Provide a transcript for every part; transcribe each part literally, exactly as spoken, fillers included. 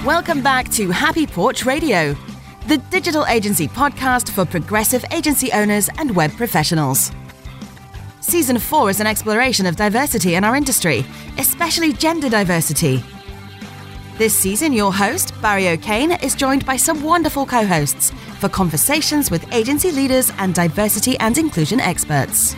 Welcome back to Happy Porch Radio, the digital agency podcast for progressive agency owners and web professionals. Season four is an exploration of diversity in our industry, especially gender diversity. This season, your host, Barry O'Kane, is joined by some wonderful co-hosts for conversations with agency leaders and diversity and inclusion experts.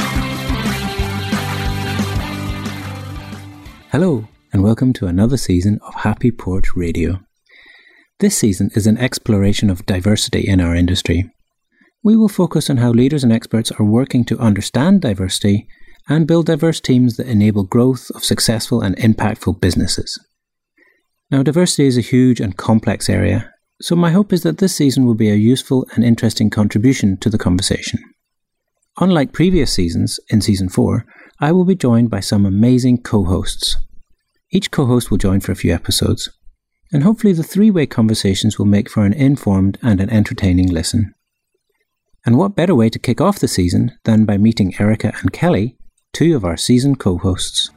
Hello, and welcome to another season of Happy Porch Radio. This season is an exploration of diversity in our industry. We will focus on how leaders and experts are working to understand diversity and build diverse teams that enable growth of successful and impactful businesses. Now, diversity is a huge and complex area, so my hope is that this season will be a useful and interesting contribution to the conversation. Unlike previous seasons, in Season four, I will be joined by some amazing co-hosts. Each co-host will join for a few episodes, and hopefully the three-way conversations will make for an informed and an entertaining listen. And what better way to kick off the season than by meeting Erica and Kelly, two of our season co-hosts.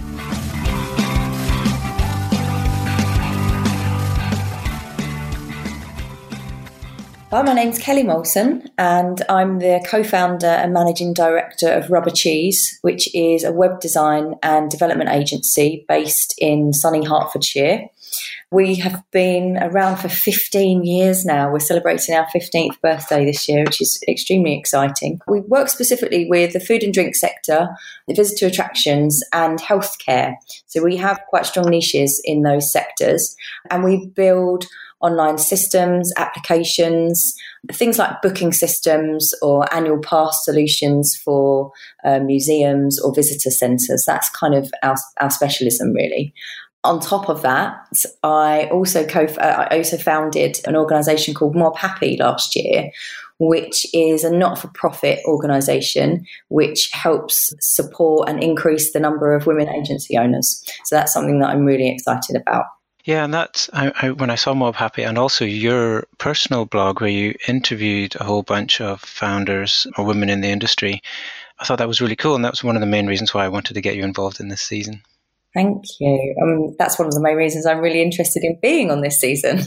Hi, my name's Kelly Molson, and I'm the co-founder and managing director of Rubber Cheese, which is a web design and development agency based in sunny Hertfordshire. We have been around for fifteen years now. We're celebrating our fifteenth birthday this year, which is extremely exciting. We work specifically with the food and drink sector, the visitor attractions and healthcare. So we have quite strong niches in those sectors, and we build online systems, applications, things like booking systems or annual pass solutions for uh, museums or visitor centres. That's kind of our, our specialism, really. On top of that, I also co- uh, I also founded an organisation called Mob Happy last year, which is a not-for-profit organisation which helps support and increase the number of women agency owners. So that's something that I'm really excited about. Yeah, and that's I, I, when I saw Mob Happy, and also your personal blog where you interviewed a whole bunch of founders or women in the industry. I thought that was really cool, and that was one of the main reasons why I wanted to get you involved in this season. Thank you. Um, that's one of the main reasons I'm really interested in being on this season.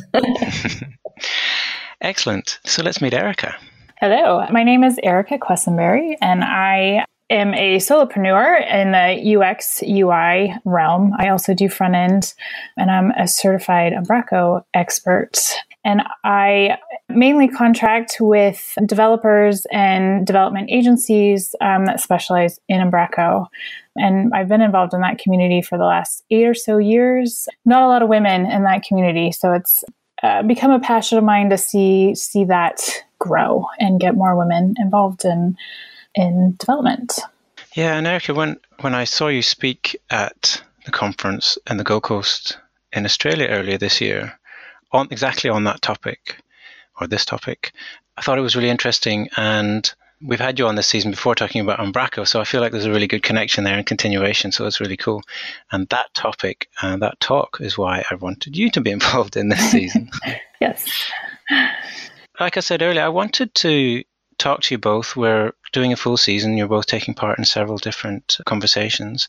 Excellent. So let's meet Erica. Hello, my name is Erica Quessenberry, and I am a solopreneur in the U X U I realm. I also do front end, and I'm a certified Umbraco expert. And I mainly contract with developers and development agencies um, that specialize in Umbraco. And I've been involved in that community for the last eight or so years. Not a lot of women in that community, so it's uh, become a passion of mine to see see that grow and get more women involved in in development. Yeah, and Erica, when, when I saw you speak at the conference in the Gold Coast in Australia earlier this year, on exactly on that topic, or this topic, I thought it was really interesting, and we've had you on this season before talking about Umbraco, so I feel like there's a really good connection there and continuation, so it's really cool. And that topic, uh, that talk is why I wanted you to be involved in this season. Yes. Like I said earlier, I wanted to talk to you both. We're doing a full season. You're both taking part in several different conversations.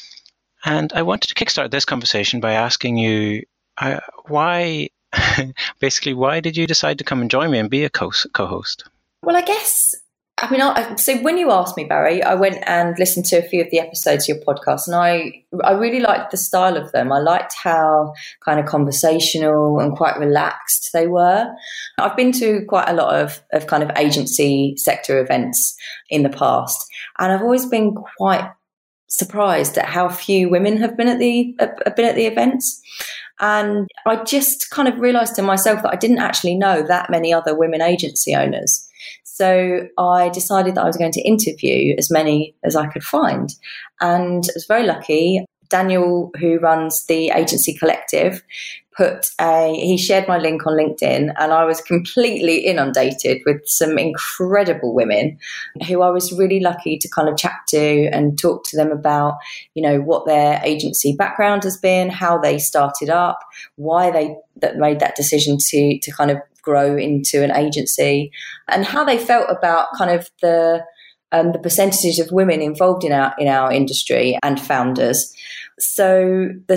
And I wanted to kickstart this conversation by asking you uh, why, basically, why did you decide to come and join me and be a co- co-host? Well, I guess, I mean, I, so when you asked me, Barry, I went and listened to a few of the episodes of your podcast, and I I really liked the style of them. I liked how kind of conversational and quite relaxed they were. I've been to quite a lot of, of kind of agency sector events in the past, and I've always been quite surprised at how few women have been at the have been at the events. And I just kind of realised to myself that I didn't actually know that many other women agency owners. So I decided that I was going to interview as many as I could find. And I was very lucky. Daniel, who runs the Agency Collective, put a, he shared my link on LinkedIn, and I was completely inundated with some incredible women who I was really lucky to kind of chat to and talk to them about, you know, what their agency background has been, how they started up, why they that made that decision to to kind of grow into an agency, and how they felt about kind of the um, the percentages of women involved in our in our industry and founders. So this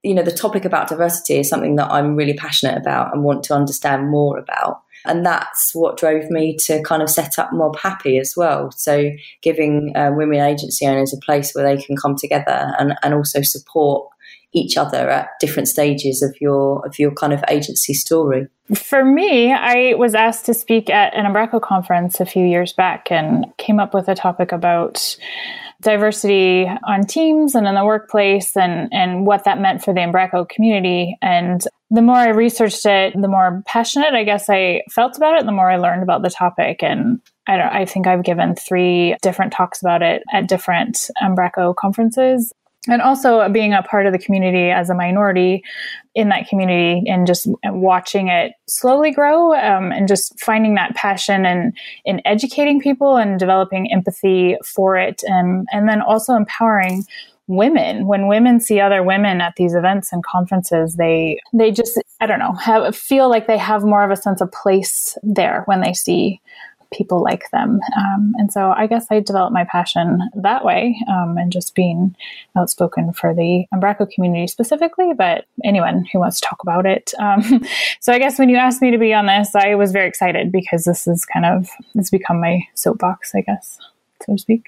you know, the topic about diversity is something that I'm really passionate about and want to understand more about. And that's what drove me to kind of set up Mob Happy as well. So giving uh, women agency owners a place where they can come together and, and also support each other at different stages of your of your kind of agency story. For me, I was asked to speak at an Umbraco conference a few years back and came up with a topic about diversity on teams and in the workplace and, and what that meant for the Umbraco community. And the more I researched it, the more passionate I guess I felt about it, the more I learned about the topic. And I don't, I think I've given three different talks about it at different Umbraco conferences. And also being a part of the community as a minority in that community and just watching it slowly grow um, and just finding that passion and in educating people and developing empathy for it. And, and then also empowering women. When women see other women at these events and conferences, they they just, I don't know, have feel like they have more of a sense of place there when they see people like them. Um, and so I guess I developed my passion that way um, and just being outspoken for the Umbraco community specifically, but anyone who wants to talk about it. Um, so I guess when you asked me to be on this, I was very excited because this is kind of, it's become my soapbox, I guess, so to speak.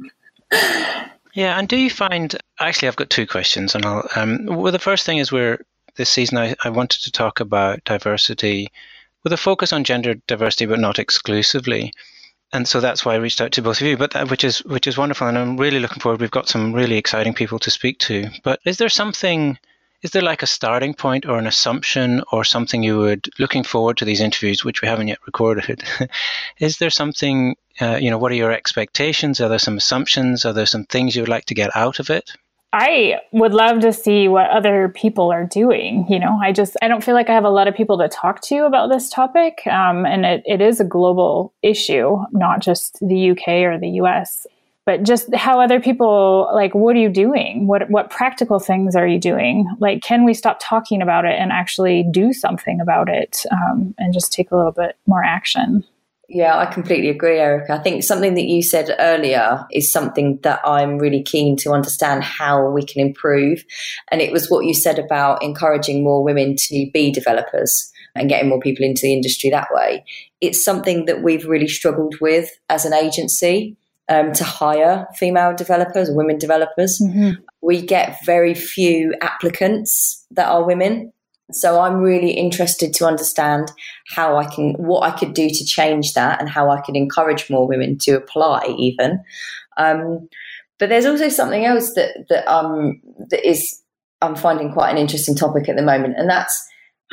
Yeah, and do you find, actually I've got two questions, and I'll, um, well the first thing is where this season I, I wanted to talk about diversity with a focus on gender diversity, but not exclusively. And so that's why I reached out to both of you, but that, which is which is wonderful. And I'm really looking forward. We've got some really exciting people to speak to. But is there something, is there like a starting point or an assumption or something you would, looking forward to these interviews, which we haven't yet recorded, is there something, uh, you know, what are your expectations? Are there some assumptions? Are there some things you would like to get out of it? I would love to see what other people are doing. You know, I just, I don't feel like I have a lot of people to talk to about this topic. Um, and it, it is a global issue, not just the U K or the U S, but just how other people, like, what are you doing? What, what practical things are you doing? Like, can we stop talking about it and actually do something about it um, and just take a little bit more action? Yeah, I completely agree, Erica. I think something that you said earlier is something that I'm really keen to understand how we can improve. And it was what you said about encouraging more women to be developers and getting more people into the industry that way. It's something that we've really struggled with as an agency, um, to hire female developers, women developers. Mm-hmm. We get very few applicants that are women. So I'm really interested to understand how I can, what I could do to change that and how I could encourage more women to apply even. Um, but there's also something else that, that, um, that is, I'm finding quite an interesting topic at the moment. And that's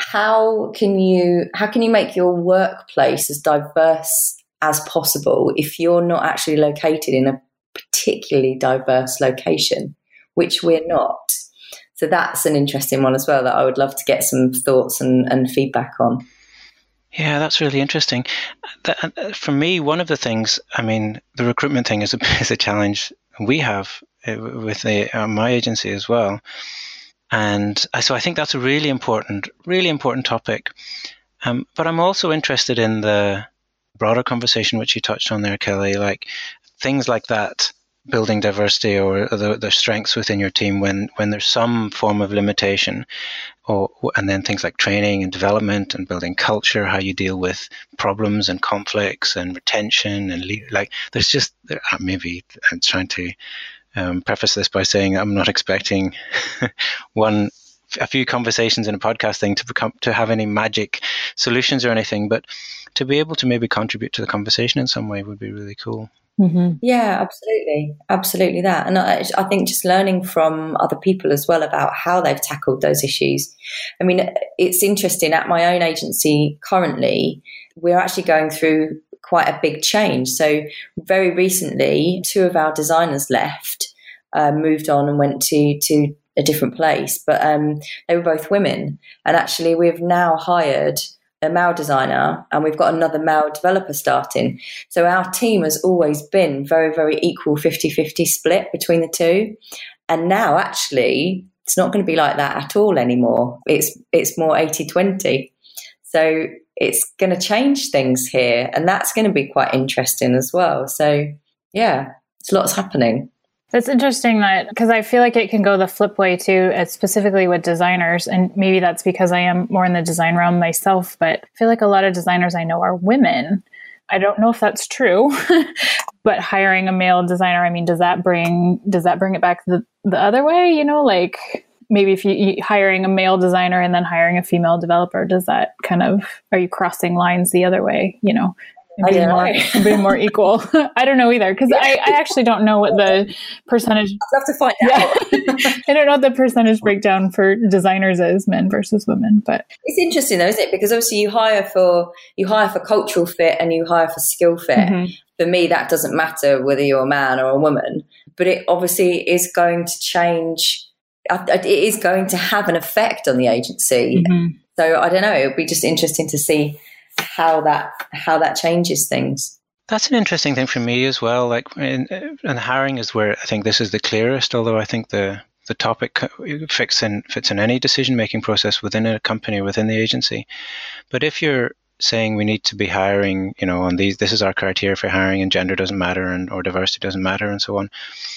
how can you, how can you make your workplace as diverse as possible if you're not actually located in a particularly diverse location, which we're not. So that's an interesting one as well that I would love to get some thoughts and, and feedback on. Yeah, that's really interesting. That, for me, one of the things, I mean, the recruitment thing is a, is a challenge we have with the, uh, my agency as well. And so I think that's a really important, really important topic. Um, but I'm also interested in the broader conversation, which you touched on there, Kelly, like things like that. Building diversity or the, the strengths within your team when, when there's some form of limitation, or and then things like training and development and building culture, how you deal with problems and conflicts and retention and le- like there's just maybe I'm trying to um, preface this by saying I'm not expecting one a few conversations in a podcast thing to become to have any magic solutions or anything, but to be able to maybe contribute to the conversation in some way would be really cool. Mm-hmm. Yeah, absolutely. Absolutely that. And I, I think just learning from other people as well about how they've tackled those issues. I mean, it's interesting at my own agency currently, we're actually going through quite a big change. So very recently, two of our designers left, uh, moved on and went to, to a different place, but um, they were both women. And actually we've now hired a male designer and we've got another male developer starting. So our team has always been very, very equal fifty-fifty split between the two. And now actually it's not going to be like that at all anymore. It's it's more eighty twenty. So it's going to change things here and that's going to be quite interesting as well. So yeah, it's lots happening. That's interesting that, because I feel like it can go the flip way too, uh, specifically with designers. And maybe that's because I am more in the design realm myself, but I feel like a lot of designers I know are women. I don't know if that's true, but hiring a male designer, I mean, does that bring, does that bring it back the, the other way? You know, like maybe if you, you hiring a male designer and then hiring a female developer, does that kind of, are you crossing lines the other way, you know? And being more, being more equal. I don't know either, because I, I actually don't know what the percentage. I'll have to find yeah. out. I don't know what the percentage breakdown for designers is, men versus women. But it's interesting, though, isn't it? Because obviously you hire for you hire for cultural fit and you hire for skill fit. Mm-hmm. For me, that doesn't matter whether you're a man or a woman, but it obviously is going to change. It is going to have an effect on the agency. Mm-hmm. So I don't know. It'll be just interesting to see how that how that changes things. That's an interesting thing for me as well. Like, in, and hiring is where I think this is the clearest. Although I think the the topic fits in fits in any decision making process within a company, within the agency. But if you're saying we need to be hiring, you know, on these, this is our criteria for hiring, and gender doesn't matter, and or diversity doesn't matter, and so on.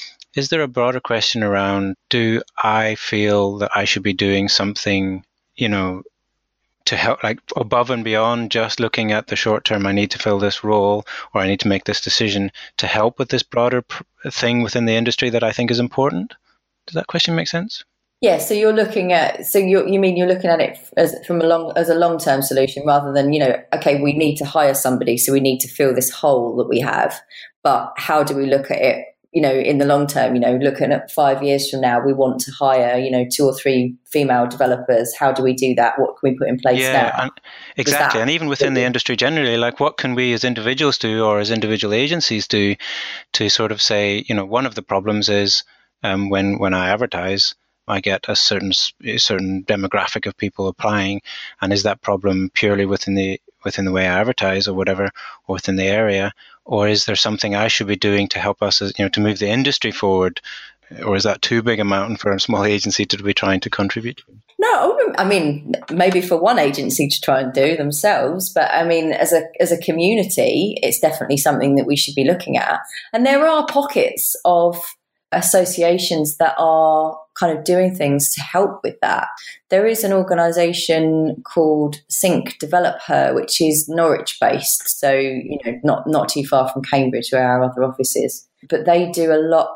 Is there a broader question around? Do I feel that I should be doing something, you know, to help, like above and beyond just looking at the short term, I need to fill this role or I need to make this decision, to help with this broader pr- thing within the industry that I think is important? Does that question make sense? Yeah, so you're looking at, so you you mean you're looking at it as from a long as a long term solution rather than, you know, okay, we need to hire somebody, so we need to fill this hole that we have, but how do we look at it? You know, in the long term, you know, looking at five years from now, we want to hire, you know, two or three female developers. How do we do that? What can we put in place yeah, now? And exactly. And even within the industry generally, like what can we as individuals do or as individual agencies do to sort of say, you know, one of the problems is um, when, when I advertise, I get a certain a certain demographic of people applying. And is that problem purely within the within the way I advertise or whatever, or within the area? Or is there something I should be doing to help us, you know, to move the industry forward? Or is that too big a mountain for a small agency to be trying to contribute? No, I mean, maybe for one agency to try and do themselves, but I mean, as a as a community, it's definitely something that we should be looking at. And there are pockets of associations that are kind of doing things to help with that. There is an organisation called Sync Develop Her, which is Norwich based, so you know, not not too far from Cambridge where our other office is. But they do a lot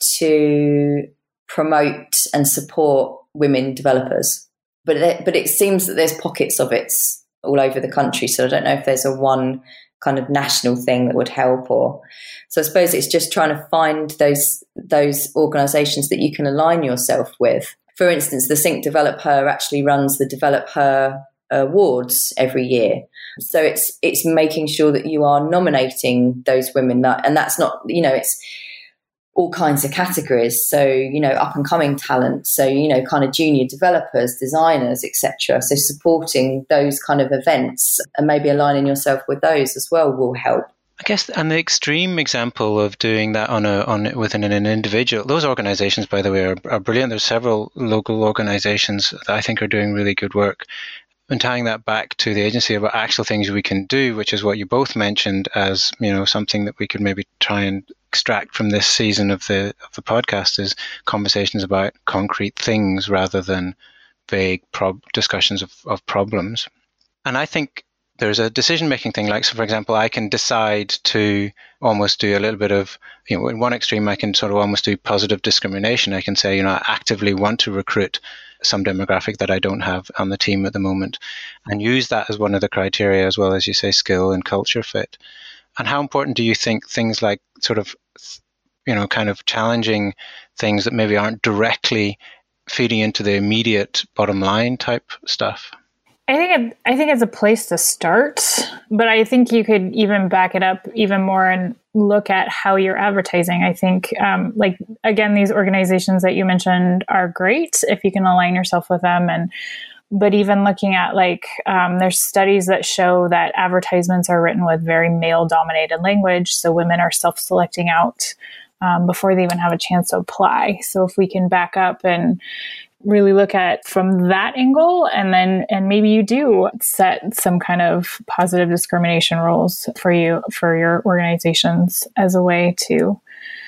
to promote and support women developers. But it, but it seems that there's pockets of it all over the country, so I don't know if there's a one kind of national thing that would help, or so I suppose it's just trying to find those those organisations that you can align yourself with. For instance, the Sync Develop Her actually runs the Develop Her Awards every year, so it's it's making sure that you are nominating those women, that, and that's not, you know, it's all kinds of categories. So, you know, up and coming talent. So, you know, kind of junior developers, designers, et cetera. So supporting those kind of events and maybe aligning yourself with those as well will help. I guess, and the extreme example of doing that on a on within an individual, those organizations, by the way, are, are brilliant. There's several local organizations that I think are doing really good work. And tying that back to the agency about actual things we can do, which is what you both mentioned as, you know, something that we could maybe try and extract from this season of the of the podcast, is conversations about concrete things rather than vague prob- discussions of, of problems. And I think there's a decision-making thing, like, so for example, I can decide to almost do a little bit of, you know, in one extreme, I can sort of almost do positive discrimination. I can say, you know, I actively want to recruit some demographic that I don't have on the team at the moment, and use that as one of the criteria, as well as, you say, skill and culture fit. And how important do you think things like sort of, you know, kind of challenging things that maybe aren't directly feeding into the immediate bottom line type stuff? I think it, I think it's a place to start, but I think you could even back it up even more and look at how you're advertising. I think, um, like, again, these organizations that you mentioned are great if you can align yourself with them. And but even looking at, like, um, there's studies that show that advertisements are written with very male-dominated language, so women are self-selecting out um, before they even have a chance to apply. So if we can back up and really look at from that angle, and then and maybe you do set some kind of positive discrimination rules for you for your organizations as a way to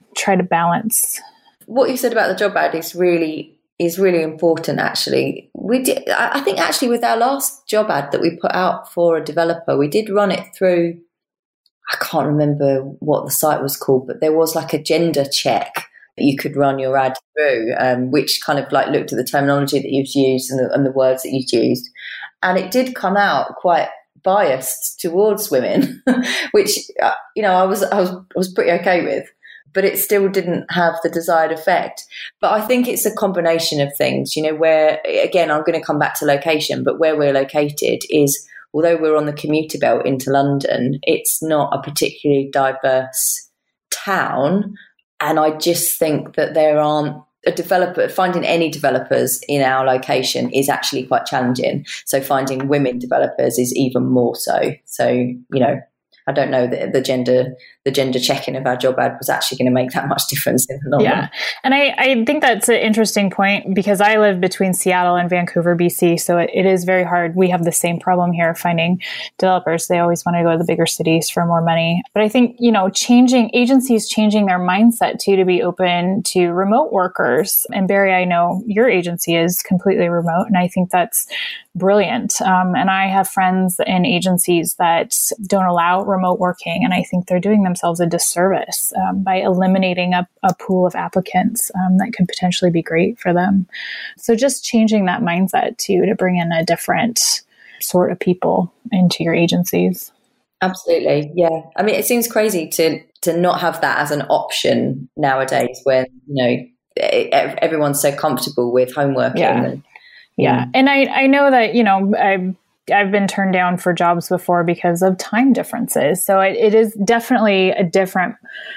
try to balance. What you said about the job ad is really is really important, actually. We did, I think actually with our last job ad that we put out for a developer, we did run it through, I can't remember what the site was called, but there was like a gender check that you could run your ad through, um, which kind of like looked at the terminology that you've used and the, and the words that you've used. And it did come out quite biased towards women, which, uh, you know, I was, I was, I was pretty okay with. But it still didn't have the desired effect. But I think it's a combination of things, you know, where, again, I'm going to come back to location, but where we're located is, although we're on the commuter belt into London, it's not a particularly diverse town. And I just think that there aren't a developer, finding any developers in our location is actually quite challenging. So finding women developers is even more so. So, you know, I don't know that the gender the gender checking of our job ad was actually going to make that much difference in the long yeah. run. And I, I think that's an interesting point because I live between Seattle and Vancouver, B C. So it, it is very hard. We have the same problem here finding developers. They always want to go to the bigger cities for more money. But I think, you know, changing agencies, changing their mindset too, to be open to remote workers. And Barry, I know your agency is completely remote. And I think that's brilliant. Um, and I have friends in agencies that don't allow remote working. And I think they're doing themselves a disservice um, by eliminating a, a pool of applicants um, that could potentially be great for them. So just changing that mindset too, to bring in a different sort of people into your agencies. Absolutely. Yeah. I mean, it seems crazy to, to not have that as an option nowadays when, you know, it, everyone's so comfortable with home working. Yeah. And, yeah. And I, I know that, you know, I've, I've been turned down for jobs before because of time differences. So it, it is definitely a different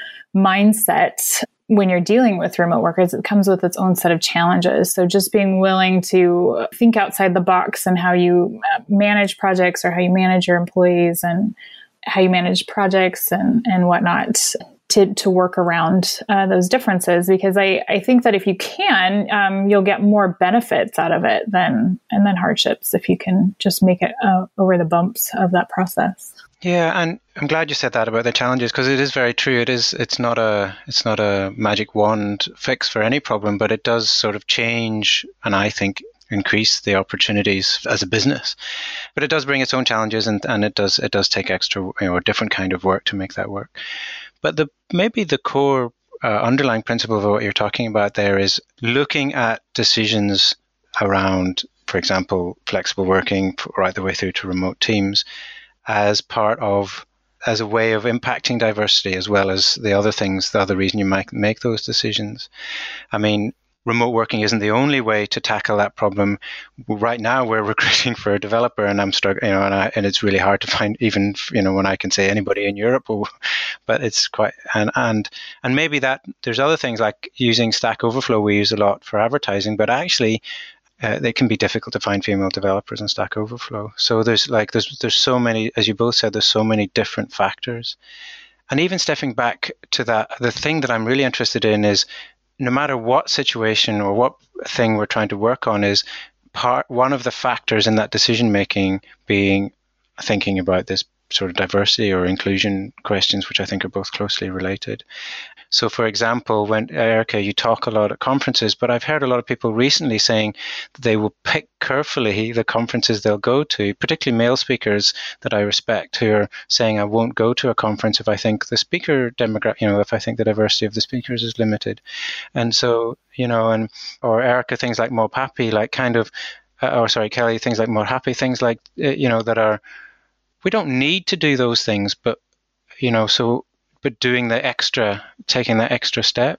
mindset when you're dealing with remote workers. It comes with its own set of challenges. So just being willing to think outside the box and how you manage projects or how you manage your employees and how you manage projects and, and whatnot to, to work around uh, those differences. Because I, I think that if you can, um, you'll get more benefits out of it than, and then hardships if you can just make it uh, over the bumps of that process. Yeah, and I'm glad you said that about the challenges because it is very true. It is. It's not a. It's not a magic wand fix for any problem, but it does sort of change, and I think increase the opportunities as a business. But it does bring its own challenges, and, and it does. It does take extra, you know, a different kind of work to make that work. But the maybe the core uh, underlying principle of what you're talking about there is looking at decisions around, for example, flexible working right the way through to remote teams, as part of, as a way of impacting diversity, as well as the other things, the other reason you might make those decisions. I mean, remote working isn't the only way to tackle that problem. Right now, we're recruiting for a developer, and I'm struggling, you know, and, I, and it's really hard to find, even, you know, when I can say anybody in Europe, but it's quite, and and and maybe that there's other things like using Stack Overflow. We use a lot for advertising, but actually, Uh, they can be difficult to find female developers in Stack Overflow. So there's like there's there's so many, as you both said, there's so many different factors. And even stepping back to that, the thing that I'm really interested in is no matter what situation or what thing we're trying to work on is part one of the factors in that decision making being thinking about this sort of diversity or inclusion questions, which I think are both closely related. So, for example, when Erica, you talk a lot at conferences, but I've heard a lot of people recently saying that they will pick carefully the conferences they'll go to, particularly male speakers that I respect, who are saying, I won't go to a conference if I think the speaker demographic, you know, if I think the diversity of the speakers is limited. And so, you know, and, or Erica, things like Mob Happy, like kind of, uh, or sorry, Kelly, things like More Happy, things like, uh, you know, that are, we don't need to do those things, but, you know, so, but doing the extra, taking that extra step.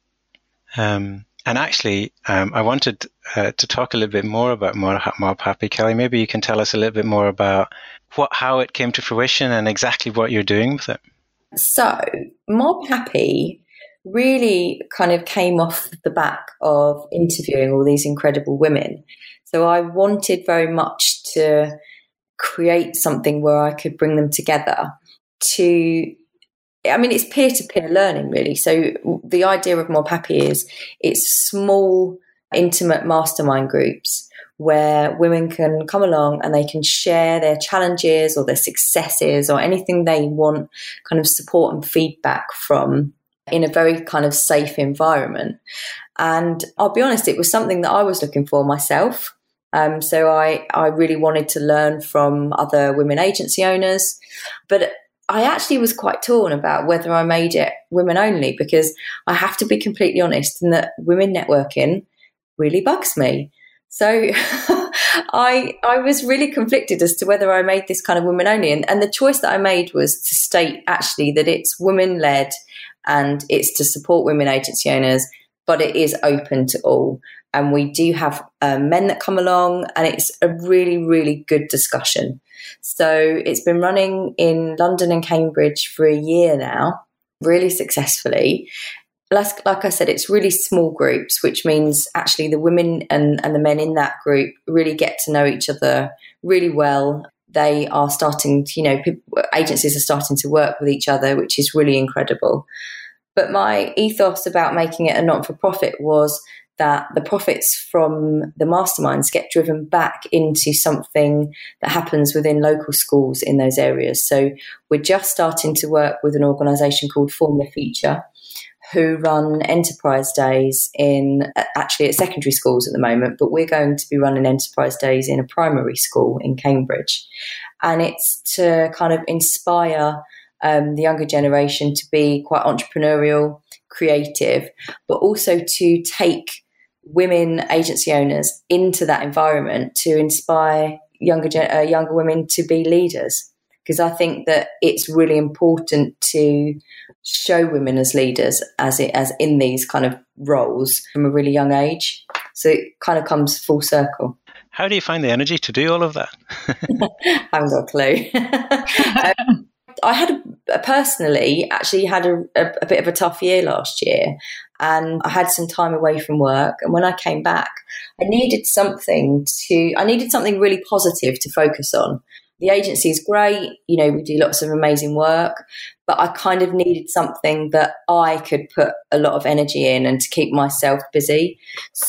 Um, and actually, um, I wanted uh, to talk a little bit more about Mob Happy. Kelly, maybe you can tell us a little bit more about what, how it came to fruition and exactly what you're doing with it. So, Mob Happy really kind of came off the back of interviewing all these incredible women. So I wanted very much to create something where I could bring them together to, I mean, it's peer-to-peer learning, really. So the idea of Mob Happy is it's small, intimate mastermind groups where women can come along and they can share their challenges or their successes or anything they want kind of support and feedback from in a very kind of safe environment. And I'll be honest, it was something that I was looking for myself. Um, so I, I really wanted to learn from other women agency owners. But I actually was quite torn about whether I made it women only, because I have to be completely honest in that women networking really bugs me. So I I was really conflicted as to whether I made this kind of women only. And, and the choice that I made was to state actually that it's women led and it's to support women agency owners, but it is open to all. And we do have um, men that come along, and it's a really, really good discussion. So it's been running in London and Cambridge for a year now, really successfully. Like, like I said, it's really small groups, which means actually the women and, and the men in that group really get to know each other really well. They are starting to, you know, people, agencies are starting to work with each other, which is really incredible. But my ethos about making it a not-for-profit was that the profits from the masterminds get driven back into something that happens within local schools in those areas. So we're just starting to work with an organisation called Form the Future, who run enterprise days in actually at secondary schools at the moment, but we're going to be running enterprise days in a primary school in Cambridge. And it's to kind of inspire um, the younger generation to be quite entrepreneurial, creative, but also to take women agency owners into that environment to inspire younger uh, younger women to be leaders. Because I think that it's really important to show women as leaders as it as in these kind of roles from a really young age. So it kind of comes full circle. How do you find the energy to do all of that? I haven't got a clue. um, I had a, a personally actually had a, a, a bit of a tough year last year, and I had some time away from work. And when I came back, I needed something to, I needed something really positive to focus on. The agency is great, you know, we do lots of amazing work, but I kind of needed something that I could put a lot of energy in and to keep myself busy.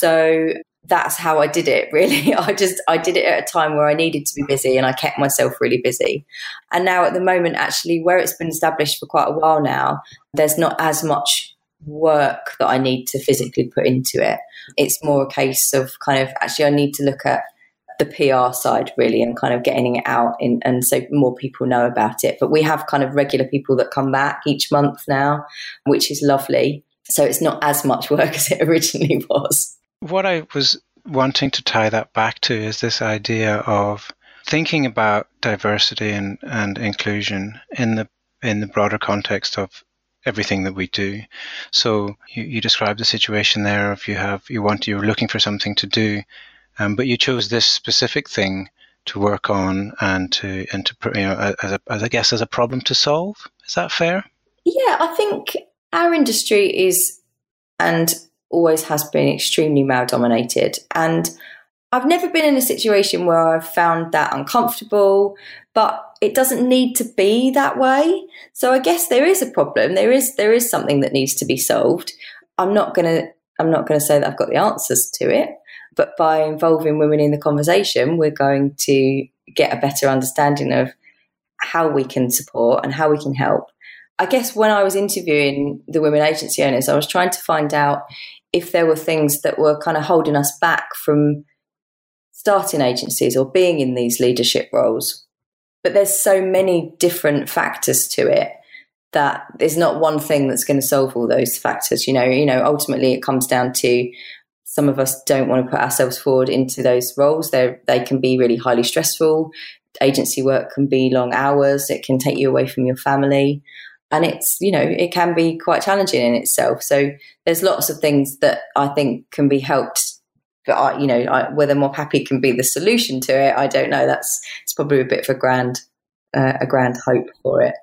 So that's how I did it, really. I just, I did it at a time where I needed to be busy, and I kept myself really busy. And now at the moment, actually, where it's been established for quite a while now, there's not as much work that I need to physically put into it. It's more a case of kind of, actually, I need to look at the P R side really and kind of getting it out in, and so more people know about it. But we have kind of regular people that come back each month now, which is lovely. So it's not as much work as it originally was. What I was wanting to tie that back to is this idea of thinking about diversity and, and inclusion in the in the broader context of everything that we do. So you, you described the situation there of you have you want you're looking for something to do, um, but you chose this specific thing to work on and to and to you know as a as I guess as a problem to solve. Is that fair? Yeah, I think our industry is and always has been extremely male dominated, and I've never been in a situation where I've found that uncomfortable, but it doesn't need to be that way. So I guess there is a problem. There is there is something that needs to be solved. I'm not gonna I'm not gonna say that I've got the answers to it, but by involving women in the conversation, we're going to get a better understanding of how we can support and how we can help. I guess when I was interviewing the women agency owners, I was trying to find out if there were things that were kind of holding us back from starting agencies or being in these leadership roles. But there's so many different factors to it that there's not one thing that's going to solve all those factors. You know, you know, ultimately it comes down to some of us don't want to put ourselves forward into those roles. They they can be really highly stressful. Agency work can be long hours. It can take you away from your family. And it's, you know, it can be quite challenging in itself. So there's lots of things that I think can be helped. But, I, you know, I, whether Mob Happy can be the solution to it, I don't know. That's it's probably a bit of a grand, uh, a grand hope for it.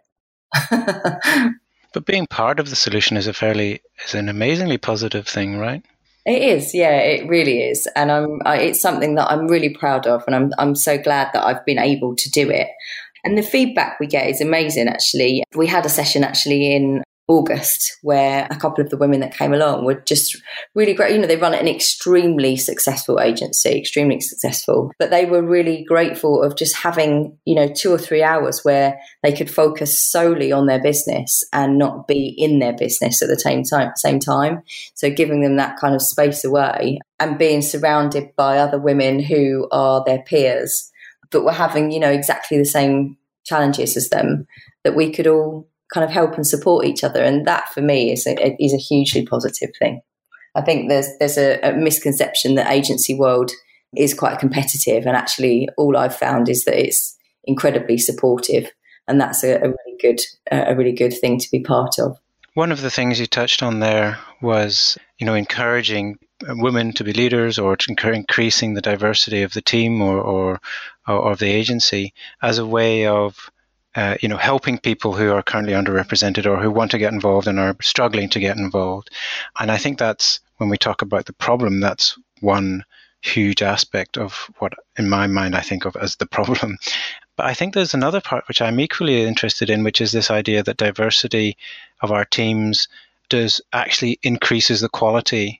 But being part of the solution is a fairly, is an amazingly positive thing, right? It is, yeah, it really is. And I'm, I, it's something that I'm really proud of. And I'm, I'm so glad that I've been able to do it. And the feedback we get is amazing, actually. We had a session actually in August, where a couple of the women that came along were just really great. You know, they run an extremely successful agency, extremely successful, but they were really grateful of just having, you know, two or three hours where they could focus solely on their business and not be in their business at the same time. Same time. So giving them that kind of space away and being surrounded by other women who are their peers, but were having, you know, exactly the same challenges as them, that we could all kind of help and support each other. And that for me is a, is a hugely positive thing. I think there's there's a, a misconception that agency world is quite competitive, and actually all I've found is that it's incredibly supportive, and that's a, a really good a really good thing to be part of. One of the things you touched on there was, you know, encouraging women to be leaders, or to increasing the diversity of the team or or, or of the agency as a way of Uh, you know, helping people who are currently underrepresented or who want to get involved and are struggling to get involved. And I think that's, when we talk about the problem, that's one huge aspect of what, in my mind, I think of as the problem. But I think there's another part which I'm equally interested in, which is this idea that diversity of our teams does actually increases the quality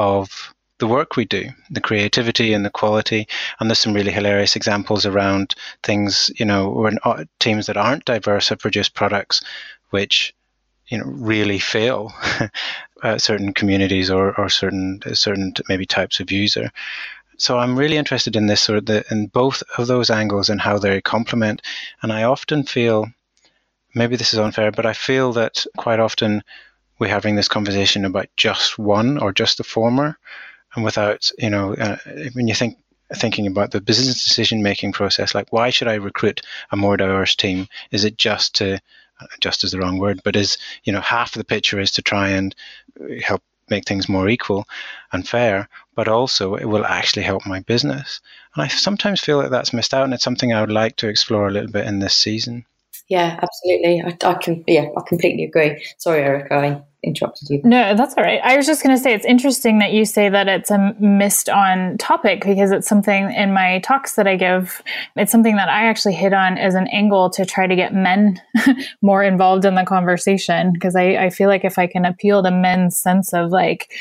of the work we do, the creativity and the quality. And there's some really hilarious examples around things, you know, when teams that aren't diverse have produced products which, you know, really fail uh, certain communities or, or certain certain maybe types of user. So I'm really interested in this, sort of the, in both of those angles and how they complement. And I often feel, maybe this is unfair, but I feel that quite often we're having this conversation about just one or just the former. And without, you know, uh, when you think thinking about the business decision-making process, like, why should I recruit a more diverse team? Is it just to, just is the wrong word, but is, you know, half of the picture is to try and help make things more equal and fair, but also it will actually help my business. And I sometimes feel like that's missed out, and it's something I would like to explore a little bit in this season. Yeah, absolutely. I, I can, yeah, I completely agree. Sorry, Erica, I interrupted you. No, that's all right. I was just going to say, it's interesting that you say that it's a missed on topic, because it's something in my talks that I give, it's something that I actually hit on as an angle to try to get men more involved in the conversation. Because I, I feel like if I can appeal to men's sense of like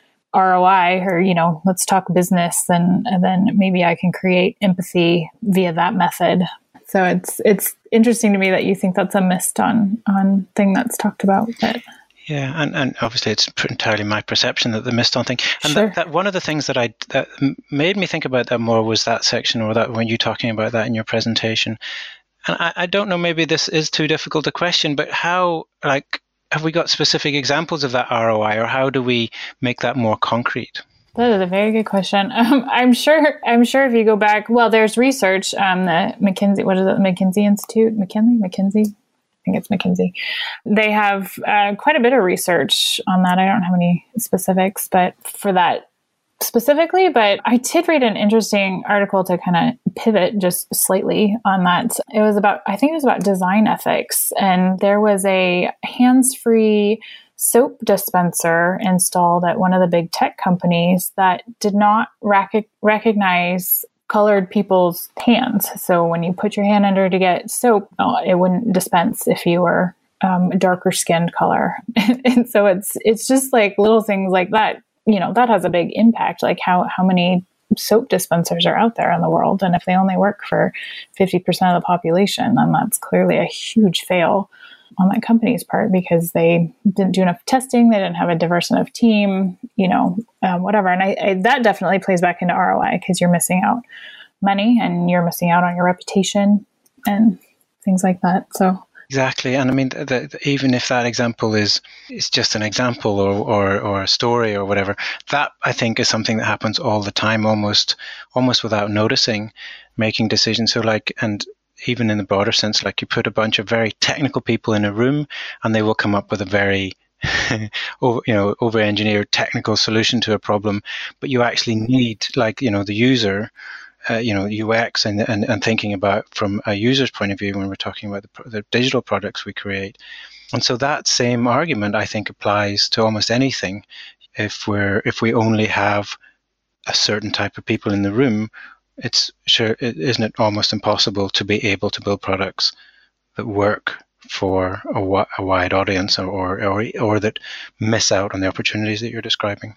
R O I, or, you know, let's talk business, then, and then maybe I can create empathy via that method. So it's it's interesting to me that you think that's a missed on on thing that's talked about. But yeah, and, and obviously it's entirely my perception that the missed on thing. And sure. that, that one of the things that I that made me think about that more was that section, or that when you talking about that in your presentation. And I, I don't know, maybe this is too difficult a question, but how, like, have we got specific examples of that R O I, or how do we make that more concrete? That is a very good question. Um, I'm sure. I'm sure if you go back, well, there's research. Um, the McKinsey, what is it? McKinsey Institute, McKinley, McKinsey. I think it's McKinsey. They have uh, quite a bit of research on that. I don't have any specifics, but for that specifically. But I did read an interesting article to kind of pivot just slightly on that. It was about, I think it was about design ethics, and there was a hands-free soap dispenser installed at one of the big tech companies that did not rec- recognize colored people's hands. So when you put your hand under to get soap, it wouldn't dispense if you were um, a darker skinned color. And so it's it's just like little things like that, you know, that has a big impact. Like how, how many soap dispensers are out there in the world? And if they only work for fifty percent of the population, then that's clearly a huge fail on that company's part, because they didn't do enough testing. They didn't have a diverse enough team, you know, um, whatever. And I, I, that definitely plays back into R O I, because you're missing out money and you're missing out on your reputation and things like that. So exactly. And I mean, the, the, even if that example is is just an example or, or or a story or whatever, that I think is something that happens all the time, almost almost without noticing, making decisions. So like, and even in the broader sense, like you put a bunch of very technical people in a room and they will come up with a very, over, you know, over-engineered technical solution to a problem. But you actually need, like, you know, the user, uh, you know, U X and, and, and thinking about from a user's point of view when we're talking about the, the digital products we create. And so that same argument, I think, applies to almost anything. If we're, if we only have a certain type of people in the room, it's sure, isn't it almost impossible to be able to build products that work for a, a wide audience, or, or or that miss out on the opportunities that you're describing.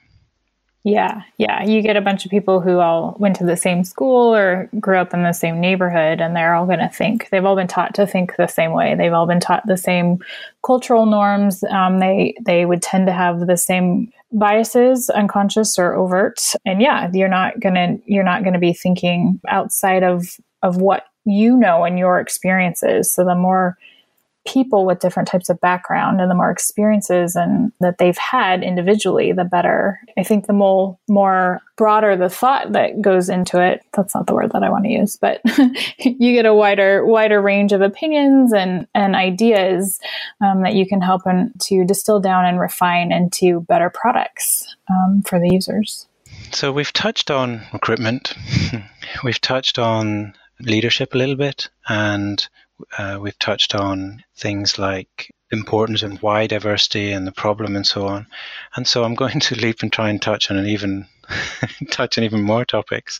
Yeah, yeah. You get a bunch of people who all went to the same school or grew up in the same neighborhood, and they're all going to think, they've all been taught to think the same way. They've all been taught the same cultural norms. Um, they they would tend to have the same biases, unconscious or overt. And yeah, you're not gonna you're not gonna be thinking outside of of what you know and your experiences. So the more people with different types of background and the more experiences and that they've had individually, the better. I think the more, more broader the thought that goes into it, that's not the word that I want to use, but you get a wider, wider range of opinions and, and ideas um, that you can help in, to distill down and refine into better products um, for the users. So we've touched on recruitment. We've touched on leadership a little bit, and Uh, we've touched on things like importance and why diversity and the problem and so on. And so I'm going to leap and try and touch on an even touch on even more topics.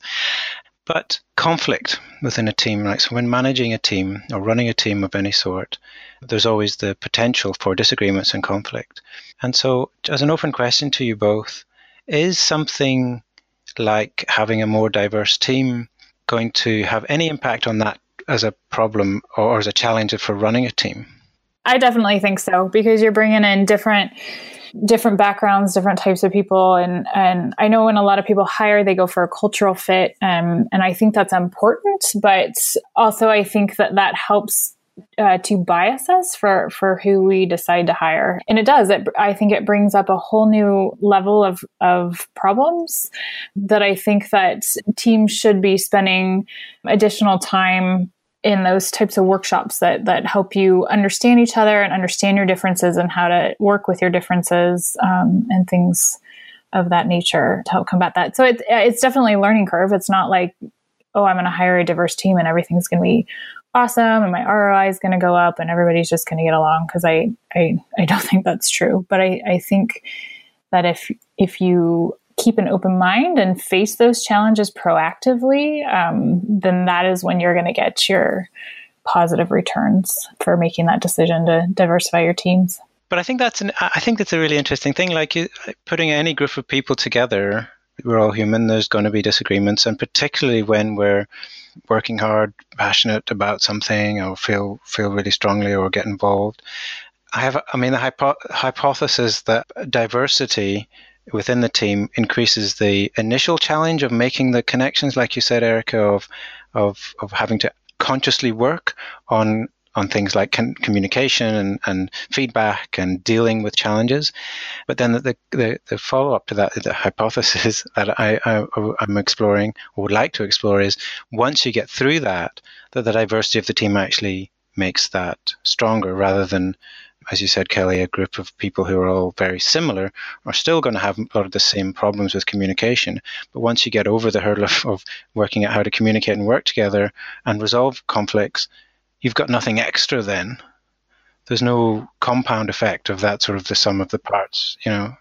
But conflict within a team, right? So when managing a team or running a team of any sort, there's always the potential for disagreements and conflict. And so as an open question to you both, is something like having a more diverse team going to have any impact on that as a problem or as a challenge for running a team? I definitely think so, because you're bringing in different different backgrounds, different types of people. And, and I know when a lot of people hire, they go for a cultural fit. Um, and I think that's important, but also I think that that helps uh, to bias us for, for who we decide to hire. And it does. It, I think it brings up a whole new level of, of problems that I think that teams should be spending additional time in those types of workshops that that help you understand each other and understand your differences and how to work with your differences um, and things of that nature to help combat that. So it, it's definitely a learning curve. It's not like, oh, I'm going to hire a diverse team and everything's going to be awesome and my R O I is going to go up and everybody's just going to get along, because I, I I don't think that's true. But I, I think that if if you keep an open mind and face those challenges proactively, um, then that is when you're going to get your positive returns for making that decision to diversify your teams. But I think that's an, I think that's a really interesting thing. Like you, putting any group of people together, we're all human. There's going to be disagreements, and particularly when we're working hard, passionate about something, or feel feel really strongly or get involved. I have, I mean, the hypo- hypothesis that diversity within the team increases the initial challenge of making the connections, like you said, Erica, of of of having to consciously work on on things like con- communication and, and feedback and dealing with challenges. But then the the, the follow up to that, the hypothesis that I, I I'm exploring or would like to explore is, once you get through that, that the diversity of the team actually makes that stronger, rather than, as you said, Kelly, a group of people who are all very similar are still going to have a lot of the same problems with communication. But once you get over the hurdle of, of working out how to communicate and work together and resolve conflicts, you've got nothing extra then. There's no compound effect of that sort of the sum of the parts, you know.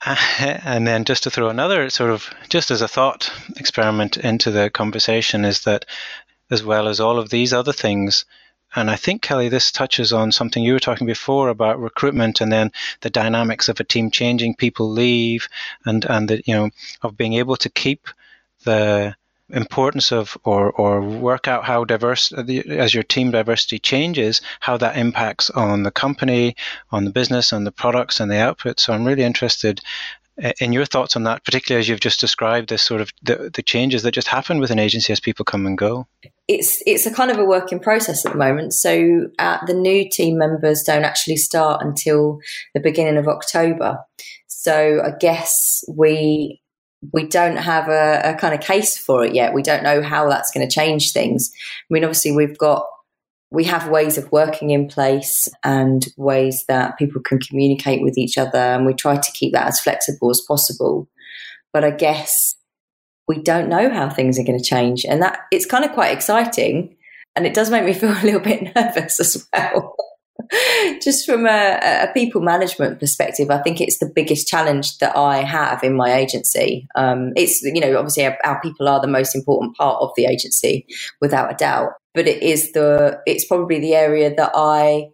And then just to throw another sort of, just as a thought experiment into the conversation, is that as well as all of these other things, and I think, Kelly, this touches on something you were talking before about recruitment, and then the dynamics of a team changing, people leave, and, and the, you know, of being able to keep the importance of or or work out how diverse, as your team diversity changes, how that impacts on the company, on the business, on the products and the output. So I'm really interested in your thoughts on that, particularly as you've just described this sort of the, the changes that just happen with an agency as people come and go. It's it's a kind of a work in process at the moment. So uh, the new team members don't actually start until the beginning of October. So I guess we we don't have a, a kind of case for it yet. We don't know how that's going to change things. I mean, obviously we've got we have ways of working in place and ways that people can communicate with each other, and we try to keep that as flexible as possible. But I guess we don't know how things are going to change, and that it's kind of quite exciting, and it does make me feel a little bit nervous as well. Just from a, a people management perspective, I think it's the biggest challenge that I have in my agency. Um, it's, you know, obviously our, our people are the most important part of the agency, without a doubt. But it is the, it's probably the area that I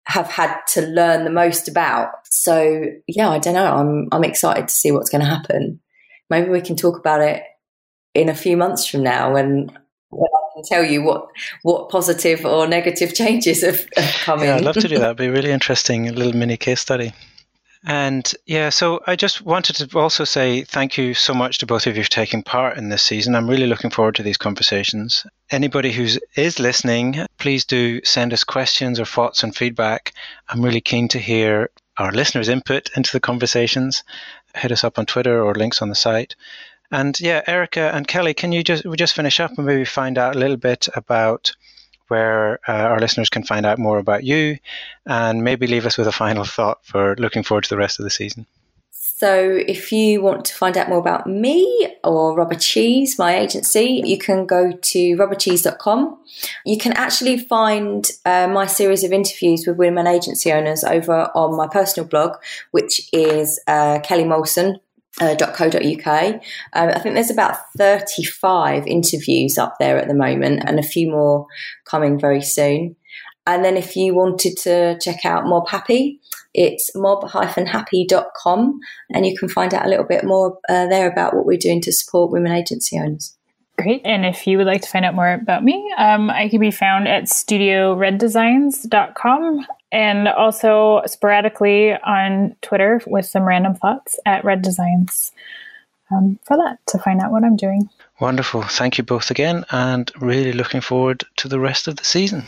have had to learn the most about. So yeah, I don't know. I'm I'm excited to see what's going to happen. Maybe we can talk about it in a few months from now, and when I can tell you what what positive or negative changes have, have come yeah, in. I'd love to do that. It'd be really interesting, a little mini case study. And yeah, so I just wanted to also say thank you so much to both of you for taking part in this season. I'm really looking forward to these conversations. Anybody who is listening, please do send us questions or thoughts and feedback. I'm really keen to hear our listeners' input into the conversations. Hit us up on Twitter or links on the site. And yeah, Erica and Kelly, can you just we just finish up and maybe find out a little bit about where uh, our listeners can find out more about you, and maybe leave us with a final thought for looking forward to the rest of the season. So if you want to find out more about me or Rubber Cheese, my agency, you can go to rubber cheese dot com. You can actually find uh, my series of interviews with women agency owners over on my personal blog, which is uh, kelly molson dot co dot uk. Um, I think there's about thirty-five interviews up there at the moment, and a few more coming very soon. And then if you wanted to check out Mob Happy, it's mob dash happy dot com, and you can find out a little bit more uh, there about what we're doing to support women agency owners. Great. And if you would like to find out more about me, um, I can be found at studio red designs dot com, and also sporadically on Twitter with some random thoughts at Red Designs um, for that, to find out what I'm doing. Wonderful. Thank you both again, and really looking forward to the rest of the season.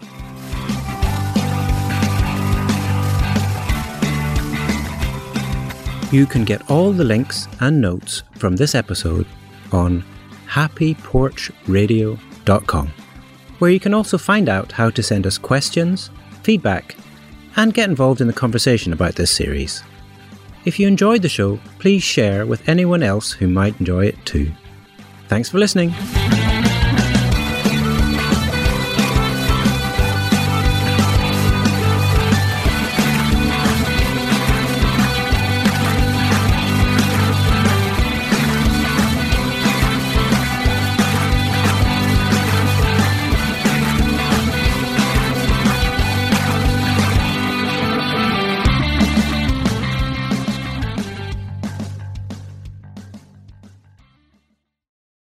You can get all the links and notes from this episode on happy porch radio dot com, where you can also find out how to send us questions, feedback, and get involved in the conversation about this series. If you enjoyed the show, please share with anyone else who might enjoy it too. Thanks for listening.